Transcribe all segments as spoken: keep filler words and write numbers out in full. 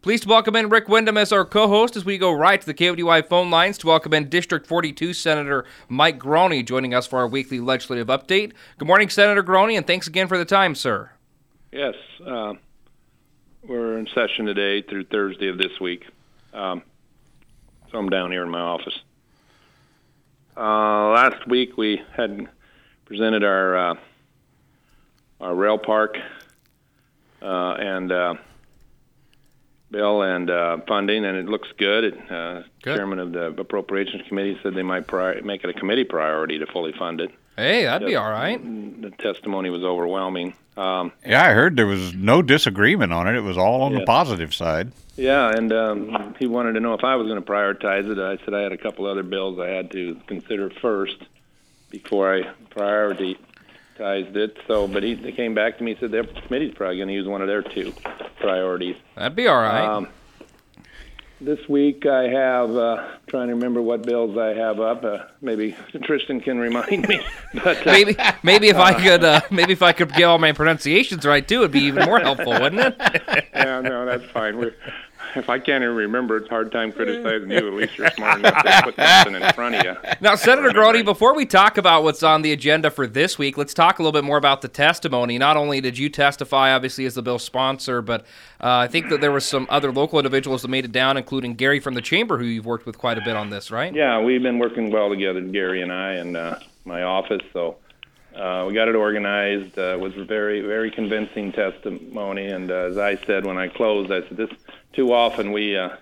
Pleased to welcome in Rick Windham as our co-host as we go right to the K O D Y phone lines to welcome in District forty-two Senator Mike Groene joining us for our weekly legislative update. Good morning, Senator Groene, and thanks again for the time, sir. Yes, uh, we're in session today through Thursday of this week, um, so I'm down here in my office. Uh, last week we had presented our uh, our rail park uh, and uh, bill and uh, funding, and it looks good. It, uh, good. Chairman of the Appropriations Committee said they might pri- make it a committee priority to fully fund it. Hey, that'd the, be all right. The testimony was overwhelming. Um, yeah, I heard there was no disagreement on it. It was all on yeah. the positive side. Yeah, and um, he wanted to know if I was going to prioritize it. I said I had a couple other bills I had to consider first before I prioritized it. So, but he they came back to me and said their committee's probably going to use one of their two priorities. That'd be all right. Um, this week I have, uh, trying to remember what bills I have up. Uh, maybe Tristan can remind me. But uh, maybe, maybe if I could, uh, maybe if I could get all my pronunciations right too, it'd be even more helpful, wouldn't it? Yeah, no, that's fine. We're, if I can't even remember, it's a hard time criticizing you. At least you're smart enough to put something in front of you. Now, Senator Groene, before we talk about what's on the agenda for this week, let's talk a little bit more about the testimony. Not only did you testify, obviously, as the bill sponsor, but uh, I think that there was some other local individuals that made it down, including Gary from the Chamber, who you've worked with quite a bit on this, right? Yeah, we've been working well together, Gary and I, and uh, my office, so uh, we got it organized. Uh, it was a very, very convincing testimony, and uh, as I said when I closed, I said, this too often we uh,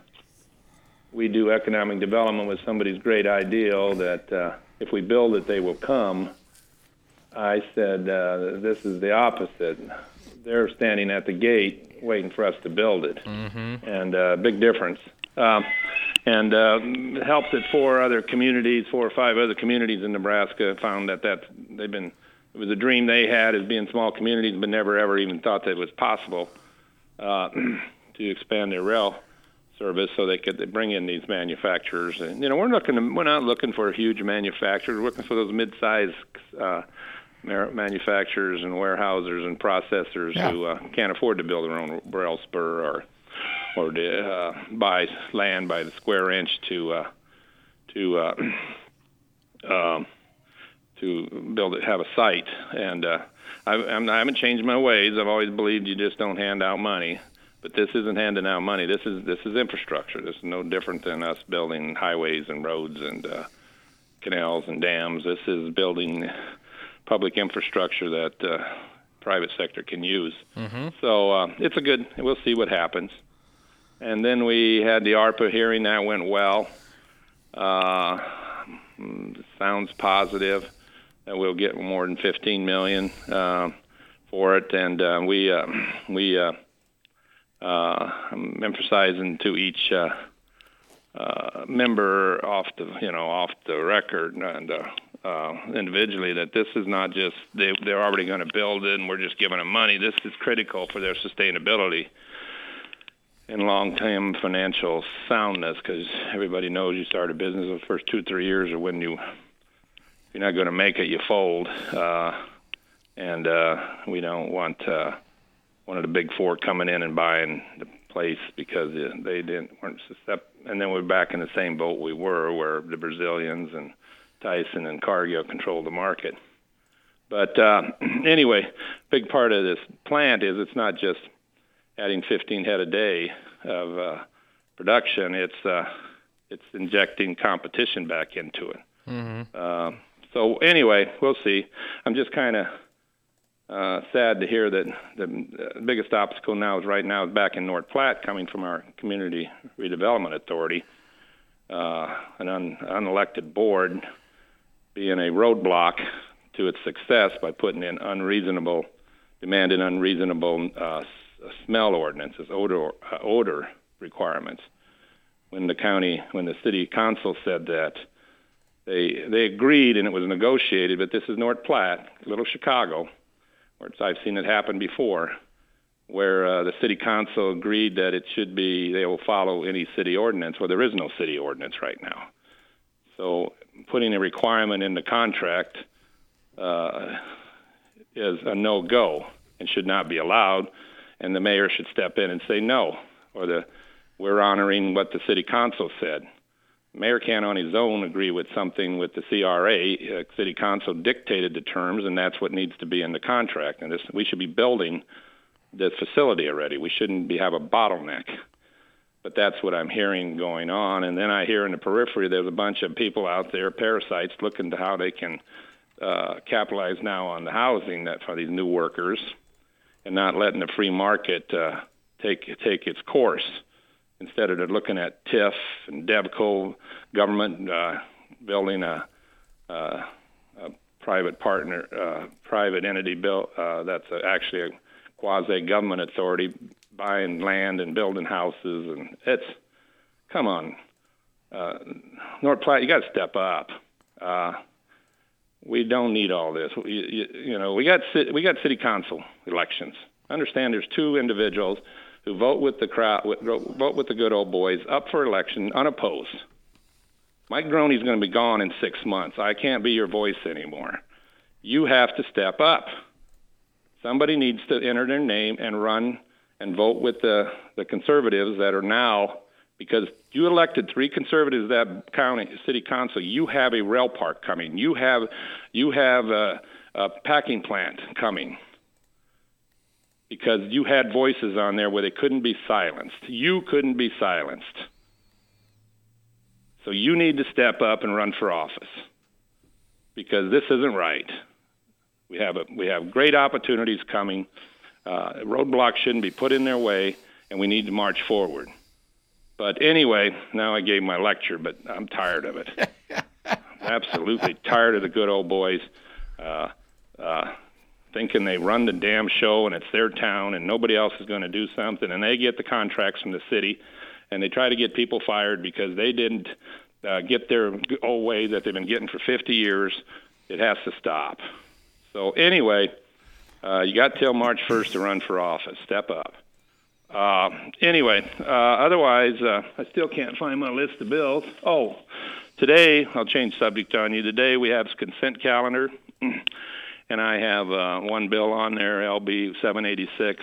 we do economic development with somebody's great ideal that uh, if we build it, they will come. I said, uh, this is the opposite. They're standing at the gate waiting for us to build it, mm-hmm. and uh, big difference. Um, and uh, it helps that four other communities, four or five other communities in Nebraska found that that's, they've been, it was a dream they had as being small communities, but never ever even thought that it was possible uh, to expand their rail service so they could they bring in these manufacturers. And, you know, we're looking to, we're not looking for huge manufacturers. We're looking for those mid-sized uh, manufacturers and warehousers and processors yeah. who uh, can't afford to build their own rail spur or or to uh, buy land by the square inch to uh, to uh, um, to build it, have a site. And uh, I, I'm, I haven't changed my ways. I've always believed you just don't hand out money. But this isn't handing out money. This is this is infrastructure. This is no different than us building highways and roads and uh, canals and dams. This is building public infrastructure that uh, private sector can use. Mm-hmm. So uh, it's a good. We'll see what happens. And then we had the ARPA hearing. That went well. Uh, sounds positive that we'll get more than fifteen million dollars uh, for it. And uh, we uh, we. Uh, Uh, I'm emphasizing to each uh, uh, member off the, you know, off the record and uh, uh, individually that this is not just they, they're already going to build it and we're just giving them money. This is critical for their sustainability and long-term financial soundness because everybody knows you start a business the first two, three years or when you, if you're not going to make it, you fold. Uh, and uh, we don't want uh, one of the big four coming in and buying the place because they didn't weren't susceptible. And then we're back in the same boat we were, where the Brazilians and Tyson and Cargill control the market. But uh, anyway, big part of this plant is it's not just adding fifteen head a day of uh, production. It's uh, it's injecting competition back into it. Mm-hmm. Uh, so anyway, we'll see. I'm just kind of Uh, sad to hear that the uh, biggest obstacle now is right now is back in North Platte coming from our Community Redevelopment Authority, uh, an un- unelected board being a roadblock to its success by putting in unreasonable, demanding unreasonable uh, smell ordinances, odor, uh, odor requirements. When the county, when the city council said that, they they agreed and it was negotiated, but this is North Platte, Little Chicago, where I've seen it happen before, where uh, the city council agreed that it should be, they will follow any city ordinance. Well, there is no city ordinance right now. So putting a requirement in the contract uh, is a no-go and should not be allowed, and the mayor should step in and say no, or the we're honoring what the city council said. Mayor can't on his own agree with something with the C R A. Uh, city council dictated the terms, and that's what needs to be in the contract. And this, we should be building this facility already. We shouldn't be have a bottleneck. But that's what I'm hearing going on. And then I hear in the periphery there's a bunch of people out there, parasites, looking to how they can uh, capitalize now on the housing that for these new workers, and not letting the free market uh, take take its course. Instead of looking at T I F and DevCo, government uh, building a, uh, a private partner, uh, private entity built uh, that's a, actually a quasi-government authority buying land and building houses, and it's come on, uh, North Platte, you got to step up. Uh, we don't need all this. You, you, you know, we got we got city council elections. I understand there's two individuals who vote with the crowd, vote with the good old boys, up for election, unopposed. Mike Groney's going to be gone in six months. I can't be your voice anymore. You have to step up. Somebody needs to enter their name and run and vote with the, the conservatives that are now, because you elected three conservatives that county city council. You have a rail park coming. You have you have a, a packing plant coming. Because you had voices on there where they couldn't be silenced. You couldn't be silenced. So you need to step up and run for office, because this isn't right. We have a, we have great opportunities coming. Uh, roadblocks shouldn't be put in their way, and we need to march forward. But anyway, now I gave my lecture, but I'm tired of it. Absolutely tired of the good old boys. Uh, uh, thinking they run the damn show and it's their town and nobody else is going to do something, and they get the contracts from the city, and they try to get people fired because they didn't uh, get their old way that they've been getting for fifty years. It has to stop. So anyway, uh, you got till March first to run for office. Step up. Uh, anyway, uh, otherwise, uh, I still can't find my list of bills. Oh, today, I'll change subject on you. Today we have consent calendar. And I have uh, one bill on there, L B seven eighty-six,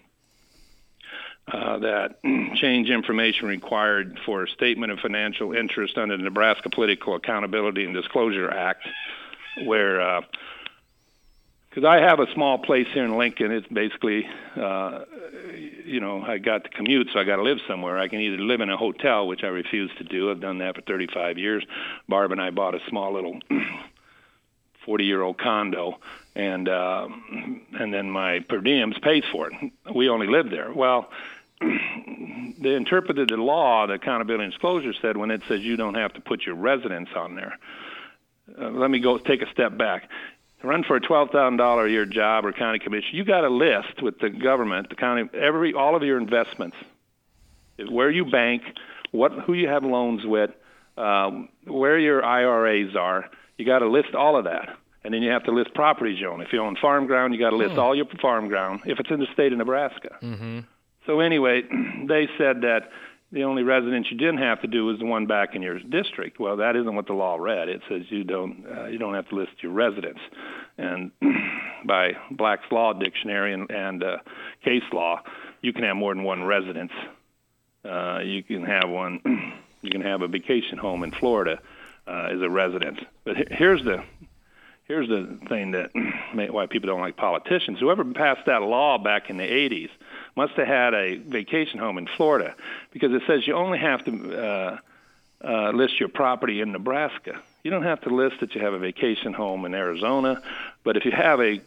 uh, that change information required for a statement of financial interest under the Nebraska Political Accountability and Disclosure Act, where, because uh, I have a small place here in Lincoln, it's basically, uh, you know, I got to commute, so I got to live somewhere. I can either live in a hotel, which I refuse to do. I've done that for thirty-five years. Barb and I bought a small little forty-year-old condo, and uh, and then my per diems pays for it. We only live there. Well, they interpreted the law, the accountability and disclosure said, when it says you don't have to put your residence on there. Uh, let me go take a step back. To run for a twelve thousand dollars a year job or county commission, you got a list with the government, the county, every all of your investments, where you bank, what who you have loans with, um, where your I R As are. You got to list all of that, and then you have to list properties you own. If you own farm ground, you got to list mm. all your farm ground if it's in the state of Nebraska. Mm-hmm. So anyway, they said that the only residence you didn't have to do was the one back in your district. Well, that isn't what the law read. It says you don't uh, you don't have to list your residence, and by Black's Law Dictionary and, and uh, case law, you can have more than one residence. Uh, you can have one. You can have a vacation home in Florida. Uh, as a resident. But here's the here's the thing that why people don't like politicians. Whoever passed that law back in the eighties must have had a vacation home in Florida, because it says you only have to uh, uh, list your property in Nebraska. You don't have to list that you have a vacation home in Arizona, but if you have a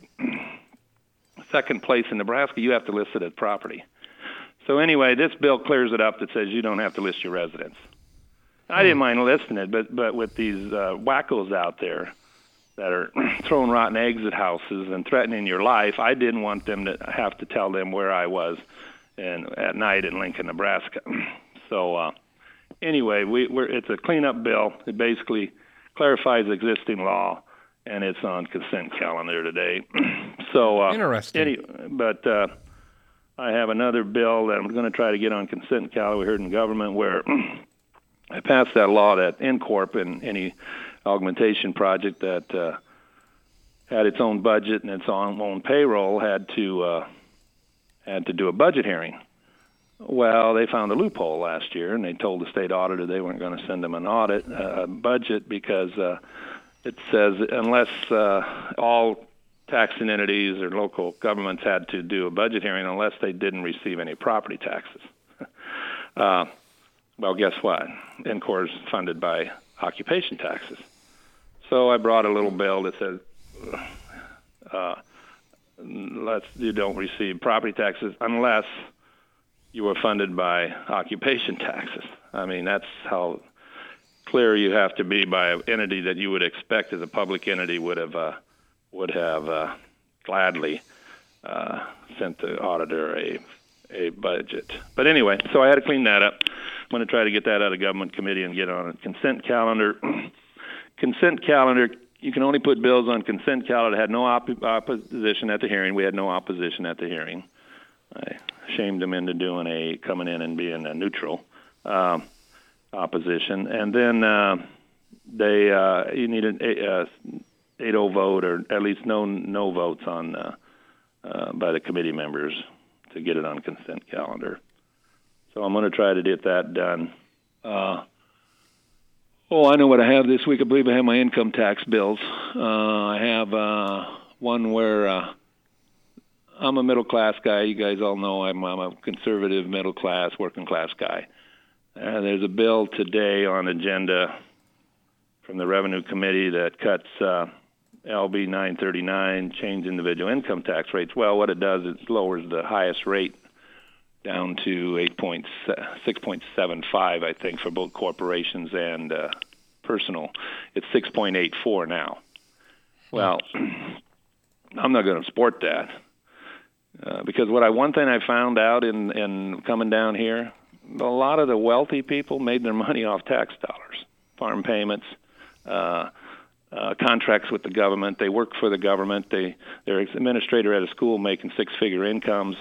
second place in Nebraska, you have to list it as property. So anyway, this bill clears it up that says you don't have to list your residence. I didn't mind listing it, but but with these uh, wackos out there that are throwing rotten eggs at houses and threatening your life, I didn't want them to have to tell them where I was and at night in Lincoln, Nebraska. So uh, anyway, we, we're, it's a cleanup bill. It basically clarifies existing law, and it's on consent calendar today. So uh, interesting. Any, but uh, I have another bill that I'm going to try to get on consent calendar. We heard in government where I passed that law that N Corp and any augmentation project that uh, had its own budget and its own, own payroll had to uh, had to do a budget hearing. Well, they found a loophole last year, and they told the state auditor they weren't going to send them an audit uh, budget because uh, it says unless uh, all taxing entities or local governments had to do a budget hearing unless they didn't receive any property taxes. uh, well, guess what? N C O R is funded by occupation taxes. So I brought a little bill that says uh, let's, you don't receive property taxes unless you were funded by occupation taxes. I mean, that's how clear you have to be by an entity that you would expect as a public entity would have uh, would have uh, gladly uh, sent the auditor a a budget. But anyway, so I had to clean that up. I'm going to try to get that out of government committee and get on a consent calendar. Consent calendar, you can only put bills on consent calendar. Had no op- opposition at the hearing. We had no opposition at the hearing. I shamed them into doing a coming in and being a neutral um, opposition, and then uh, they uh, you need an eight oh vote or at least no no votes on uh, uh, by the committee members to get it on consent calendar. So I'm going to try to get that done. Uh, oh, I know what I have this week. I believe I have my income tax bills. Uh, I have uh, one where. Uh, I'm a middle-class guy. You guys all know I'm, I'm a conservative, middle-class, working-class guy. Uh, there's a bill today on agenda from the Revenue Committee that cuts uh, L B nine thirty-nine, change individual income tax rates. Well, what it does is it lowers the highest rate down to six point seven five, I think, for both corporations and uh, personal. It's six point eight four now. Well, I'm not going to support that. Uh, because what I one thing I found out in, in coming down here, a lot of the wealthy people made their money off tax dollars, farm payments, uh, uh, contracts with the government. They work for the government. They they're an administrator at a school making six-figure incomes,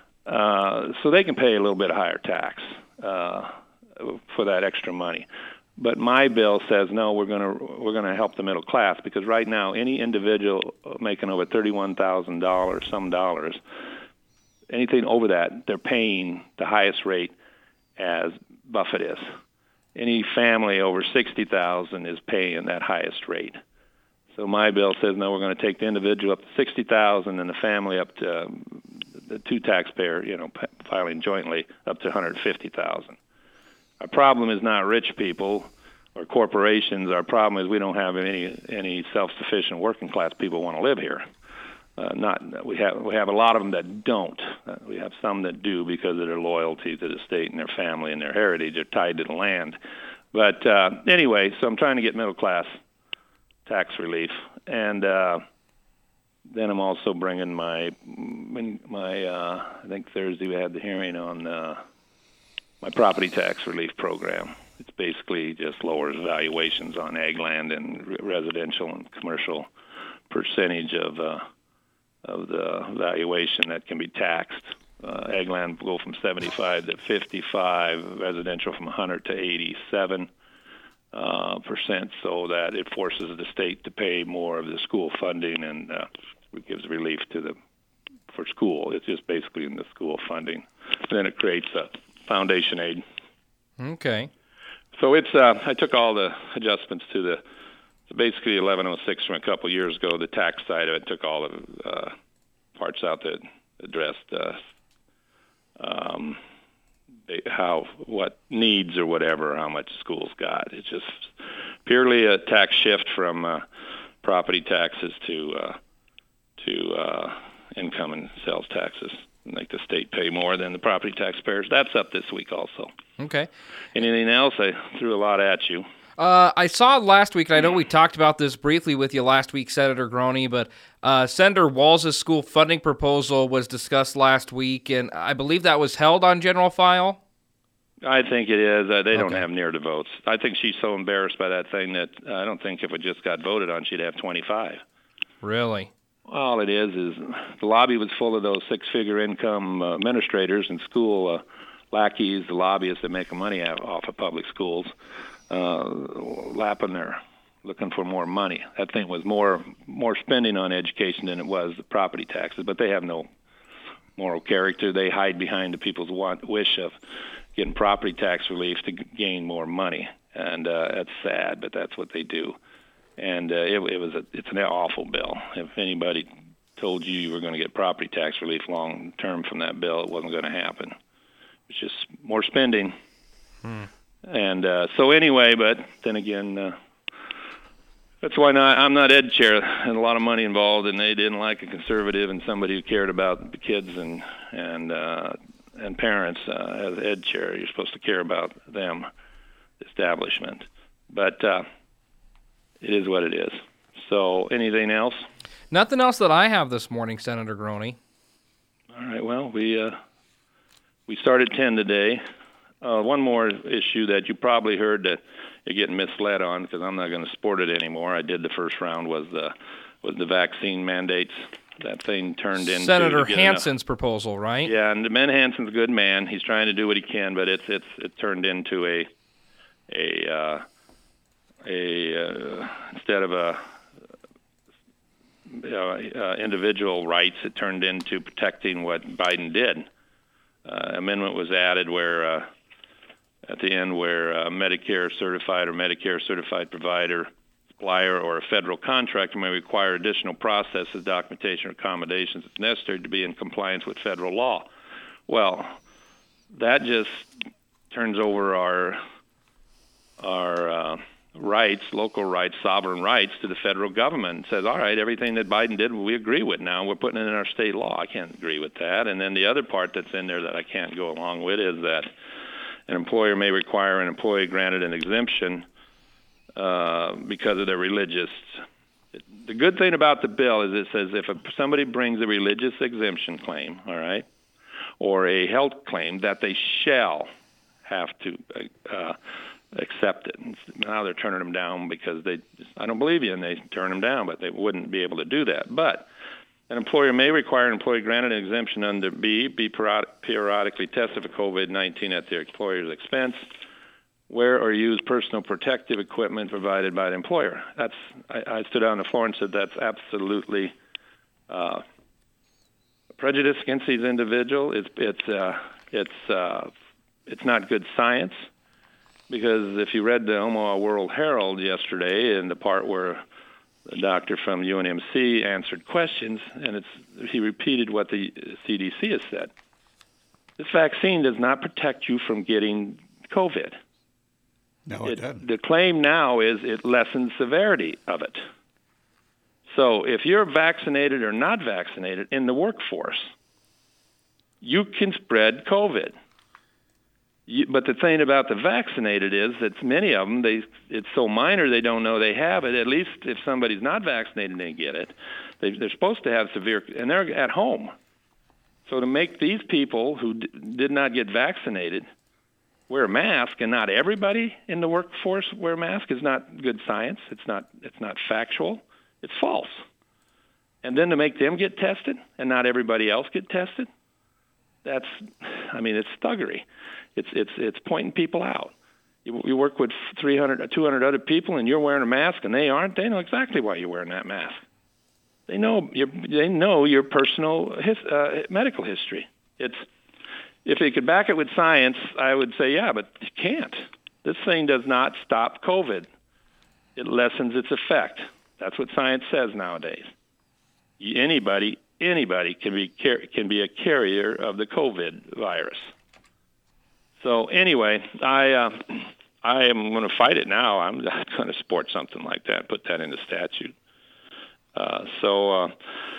uh, so they can pay a little bit higher tax uh, for that extra money. But my bill says no. We're going to we're going to help the middle class because right now any individual making over thirty-one thousand dollars, some dollars, anything over that, they're paying the highest rate as Buffett is. Any family over sixty thousand is paying that highest rate. So my bill says no. We're going to take the individual up to sixty thousand and the family up to um, the two taxpayer, you know, p- filing jointly up to one hundred fifty thousand. Our problem is not rich people or corporations. Our problem is we don't have any any self-sufficient working class people who want to live here. Uh, not we have we have a lot of them that don't. Uh, we have some that do because of their loyalty to the state and their family and their heritage. They're tied to the land. But uh, anyway, so I'm trying to get middle class tax relief, and uh, then I'm also bringing my my. Uh, I think Thursday we had the hearing on. Uh, My property tax relief program. It's basically just lowers valuations on ag land and re- residential and commercial percentage of uh, of the valuation that can be taxed. Uh, ag land will go from seventy-five to fifty-five, residential from one hundred to eighty-seven uh, percent, so that it forces the state to pay more of the school funding and uh, it gives relief to the for school. It's just basically in the school funding. And then it creates a foundation aid. Okay. So it's uh, I took all the adjustments to the so basically eleven oh six from a couple of years ago. The tax side of it took all the uh, parts out that addressed uh, um, how what needs or whatever, how much schools got. It's just purely a tax shift from uh, property taxes to uh, to uh, income and sales taxes. Make the state pay more than the property taxpayers. That's up this week also. Okay. Anything else? I threw a lot at you. Uh, I saw last week, and I know we talked about this briefly with you last week, Senator Groney, but uh, Senator Walz's school funding proposal was discussed last week, and I believe that was held on general file? I think it is. Uh, they Okay. don't have near the votes. I think she's so embarrassed by that thing that uh, I don't think if it just got voted on, she'd have twenty-five. Really? All it is is the lobby was full of those six-figure income uh, administrators and school uh, lackeys, the lobbyists that make money off of public schools, uh, lapping their, looking for more money. That thing was more more spending on education than it was the property taxes, but they have no moral character. They hide behind the people's want, wish of getting property tax relief to g- gain more money, and uh, that's sad, but that's what they do. And uh, it, it was a, it's an awful bill. If anybody told you you were going to get property tax relief long term from that bill, it wasn't going to happen. It's just more spending. Hmm. And uh, so anyway, but then again, uh, that's why not, I'm not ed chair. And a lot of money involved, and they didn't like a conservative and somebody who cared about the kids and and uh, and parents uh, as ed chair. You're supposed to care about them, the establishment. But uh, it is what it is. So anything else? Nothing else that I have this morning, Senator Groney. All right. Well, we uh, we started ten today. Uh, one more issue that you probably heard that you're getting misled on, because I'm not going to support it anymore. I did the first round, was the was the vaccine mandates. That thing turned into Senator Hansen's enough. proposal, right? Yeah, and Ben Hansen's a good man. He's trying to do what he can, but it's it's it turned into a a uh, a uh, instead of a you know, uh, individual rights, it turned into protecting what Biden did. Uh, amendment was added where. Uh, at the end where a Medicare certified or Medicare certified provider, supplier, or a federal contractor may require additional processes, documentation, or accommodations if necessary to be in compliance with federal law. Well, that just turns over our our uh, rights, local rights, sovereign rights to the federal government and says, all right, everything that Biden did, we agree with now. We're putting it in our state law. I can't agree with that. And then the other part that's in there that I can't go along with is that an employer may require an employee granted an exemption uh, because of their religious. The good thing about the bill is it says if a, somebody brings a religious exemption claim, all right, or a health claim, that they shall have to uh, accept it. Now they're turning them down because they, I don't believe you, and they turn them down, but they wouldn't be able to do that. But an employer may require an employee granted an exemption under B, be periodically tested for COVID nineteen at their employer's expense, wear or use personal protective equipment provided by the employer. That's I, I stood on the floor and said that's absolutely uh, prejudice against these individuals. It's it's uh, it's uh, it's not good science, because if you read the Omaha World Herald yesterday in the part where the doctor from U N M C answered questions, and it's he repeated what the C D C has said. This vaccine does not protect you from getting COVID. No, it, it doesn't. The claim now is it lessens severity of it. So if you're vaccinated or not vaccinated in the workforce, you can spread COVID. You, but the thing about the vaccinated is that many of them, they it's so minor they don't know they have it. At least if somebody's not vaccinated and they get it, they, they're supposed to have severe, and they're at home. So to make these people who d- did not get vaccinated wear a mask, and not everybody in the workforce wear a mask, is not good science. It's not it's not factual. It's false. And then to make them get tested and not everybody else get tested, that's, I mean, it's thuggery. It's it's it's pointing people out. You, you work with three hundred, two hundred other people, and you're wearing a mask, and they aren't. They know exactly why you're wearing that mask. They know your they know your personal his, uh, medical history. It's if they could back it with science, I would say yeah, but you can't. This thing does not stop COVID. It lessens its effect. That's what science says nowadays. Anybody anybody can be can be a carrier of the COVID virus. So anyway, I uh, I am going to fight it now. I'm going to support something like that, put that in the statute. Uh, so uh,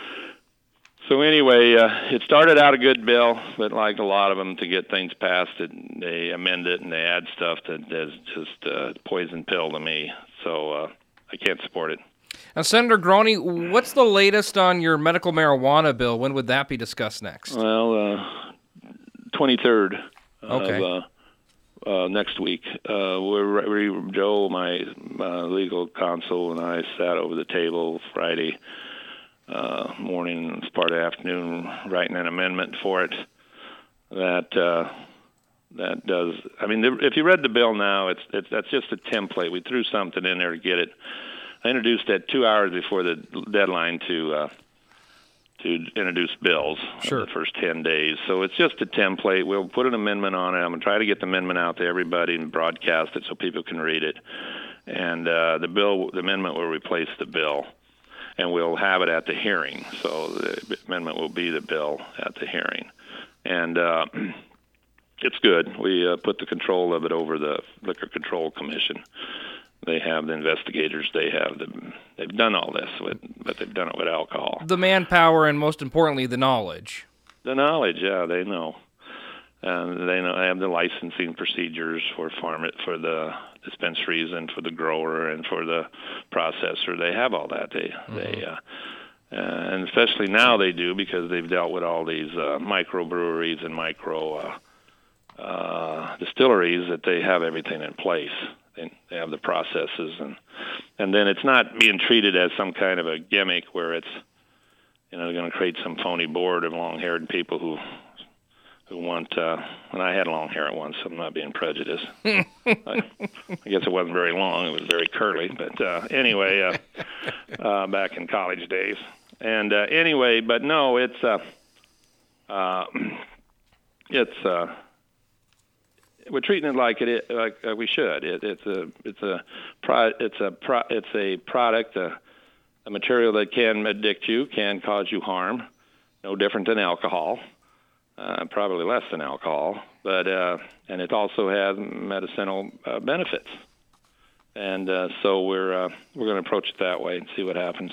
so anyway, uh, it started out a good bill, but like a lot of them, to get things passed, it, they amend it and they add stuff that is just a poison pill to me. So uh, I can't support it. Now, Senator Groney, what's the latest on your medical marijuana bill? When would that be discussed next? Well, uh, twenty-third. Okay. Of, uh, uh, next week, uh, we're, we, Joe, my uh, legal counsel, and I sat over the table Friday uh, morning, as part of the afternoon, writing an amendment for it. That uh, that does. I mean, the, if you read the bill now, it's, it's that's just a template. We threw something in there to get it. I introduced that two hours before the deadline to uh, to introduce bills sure. in the first ten days. So it's just a template. We'll put an amendment on it. I'm going to try to get the amendment out to everybody and broadcast it so people can read it. And uh, the bill, the amendment will replace the bill, and we'll have it at the hearing. So the amendment will be the bill at the hearing. And uh, it's good. We uh, put the control of it over the Liquor Control Commission. They have the investigators. They have the. They've done all this, with, but they've done it with alcohol. The manpower, and most importantly, the knowledge. The knowledge, yeah, they know, and they know. They have the licensing procedures for farm it for the dispensaries and for the grower and for the processor. They have all that. They mm-hmm. they. Uh, uh, and especially now they do because they've dealt with all these uh, microbreweries and micro uh, uh, distilleries that they have everything in place. They have the processes, and and then it's not being treated as some kind of a gimmick where it's, you know, going to create some phony board of long-haired people who who want. Uh, and I had long hair at once, so I'm not being prejudiced. I, I guess it wasn't very long; it was very curly. But uh, anyway, uh, uh, back in college days, and uh, anyway, but no, it's uh, uh, it's. Uh, We're treating it like it like uh, we should. It, it's a it's a pro, it's a pro, it's a product, a, a material that can addict you, can cause you harm. No different than alcohol, uh, probably less than alcohol. But uh, and it also has medicinal uh, benefits. And uh, so we're uh, we're going to approach it that way and see what happens.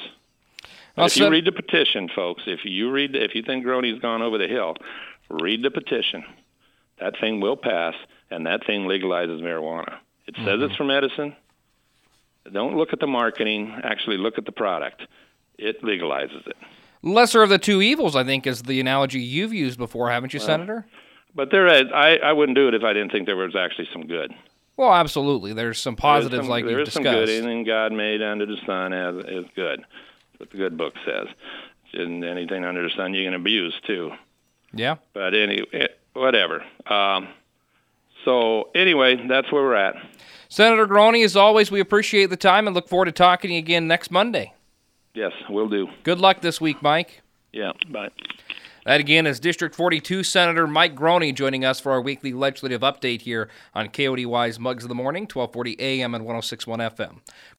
If you read the petition, folks, if you read if you think Groene's gone over the hill, read the petition. That thing will pass, and that thing legalizes marijuana. It says mm-hmm. it's for medicine. Don't look at the marketing. Actually, look at the product. It legalizes it. Lesser of the two evils, I think, is the analogy you've used before, haven't you, well, Senator? But there, is, I, I wouldn't do it if I didn't think there was actually some good. Well, absolutely. There's some positives there some, like there you've discussed. There is some good. Anything God made under the sun is, is good. That's what the good book says. And anything under the sun you can abuse, too. Yeah. But anyway... Whatever. Um, so anyway, that's where we're at. Senator Groene, as always, we appreciate the time and look forward to talking to you again next Monday. Yes, will do. Good luck this week, Mike. Yeah, bye. That again is District forty-two Senator Mike Groene joining us for our weekly legislative update here on K O D Y's Mugs of the Morning, twelve forty A M and one oh six point one F M.